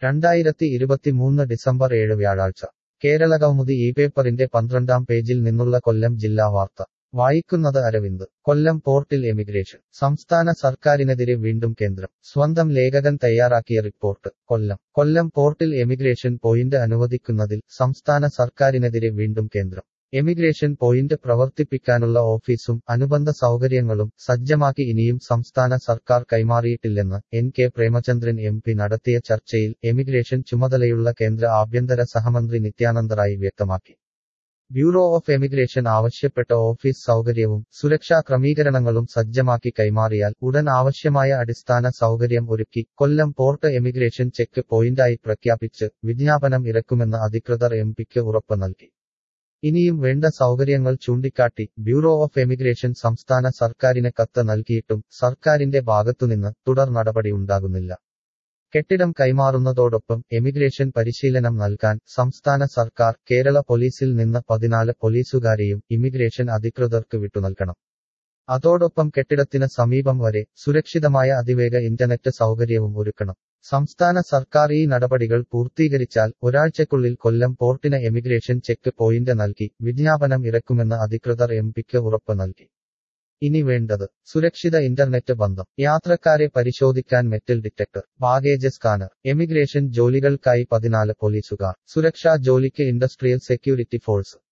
2023 December 7 വ്യാഴാഴ്ച കേരളകൗമുദി ഈ പേപ്പറിന്റെ 12-ാം പേജിൽ നിന്നുള്ള കൊല്ലം ജില്ലാ വാർത്ത വായിക്കുന്നത് അരവിന്ദ്. കൊല്ലം പോർട്ടിൽ എമിഗ്രേഷൻ. സംസ്ഥാന സർക്കാരിനെതിരെ വീണ്ടും കേന്ദ്രം. സ്വന്തം ലേഖകൻ തയ്യാറാക്കിയ റിപ്പോർട്ട്. കൊല്ലം പോർട്ടിൽ എമിഗ്രേഷൻ പോയിന്റ് അനുവദിക്കുന്നതിൽ സംസ്ഥാന സർക്കാരിനെതിരെ വീണ്ടും കേന്ദ്രം. എമിഗ്രേഷൻ പോയിന്റ് പ്രവർത്തിപ്പിക്കാനുള്ള ഓഫീസും അനുബന്ധ സൗകര്യങ്ങളും സജ്ജമാക്കി ഇനിയും സംസ്ഥാന സർക്കാർ കൈമാറിയിട്ടില്ലെന്ന് N.K. പ്രേമചന്ദ്രൻ MP നടത്തിയ ചർച്ചയിൽ എമിഗ്രേഷൻ ചുമതലയുള്ള കേന്ദ്ര ആഭ്യന്തര സഹമന്ത്രി നിത്യാനന്ദ റായ് വ്യക്തമാക്കി. ബ്യൂറോ ഓഫ് എമിഗ്രേഷൻ ആവശ്യപ്പെട്ട ഓഫീസ് സൗകര്യവും സുരക്ഷാ ക്രമീകരണങ്ങളും സജ്ജമാക്കി കൈമാറിയാൽ ഉടൻ ആവശ്യമായ അടിസ്ഥാന സൗകര്യം ഒരുക്കി കൊല്ലം പോർട്ട് എമിഗ്രേഷൻ ചെക്ക് പോയിന്റായി പ്രഖ്യാപിച്ച് വിജ്ഞാപനം ഇറക്കുമെന്ന് അധികൃതർ MP-ക്ക് ഉറപ്പ് നൽകി. ഇനിയും വേണ്ട സൗകര്യങ്ങൾ ചൂണ്ടിക്കാട്ടി ബ്യൂറോ ഓഫ് എമിഗ്രേഷൻ സംസ്ഥാന സർക്കാരിന് കത്ത് നൽകിയിട്ടും സർക്കാരിന്റെ ഭാഗത്തുനിന്ന് തുടർ നടപടി ഉണ്ടാകുന്നില്ല. കെട്ടിടം കൈമാറുന്നതോടൊപ്പം എമിഗ്രേഷൻ പരിശീലനം നൽകാൻ സംസ്ഥാന സർക്കാർ കേരള പോലീസിൽ നിന്ന് 14 പോലീസുകാരെയും ഇമിഗ്രേഷൻ അധികൃതർക്ക് വിട്ടുനൽകണം. അതോടൊപ്പം കെട്ടിടത്തിന് സമീപം വരെ സുരക്ഷിതമായ അതിവേഗ ഇന്റർനെറ്റ് സൗകര്യവും ഒരുക്കണം. സംസ്ഥാന സർക്കാർ ഈ നടപടികൾ പൂർത്തീകരിച്ചാൽ ഒരാഴ്ചയ്ക്കുള്ളിൽ കൊല്ലം പോർട്ടിന് എമിഗ്രേഷൻ ചെക്ക് പോയിന്റ് നൽകി വിജ്ഞാപനം ഇറക്കുമെന്ന് അധികൃതർ MP-ക്ക് ഉറപ്പ് നൽകി. ഇനി വേണ്ടത് സുരക്ഷിത ഇന്റർനെറ്റ് ബന്ധം. യാത്രക്കാരെ പരിശോധിക്കാൻ metal detector, baggage scanner. Emigration ജോലികൾക്കായി 14 പോലീസുകാർ. സുരക്ഷാ ജോലിക്ക് ഇൻഡസ്ട്രിയൽ സെക്യൂരിറ്റി ഫോഴ്സ്.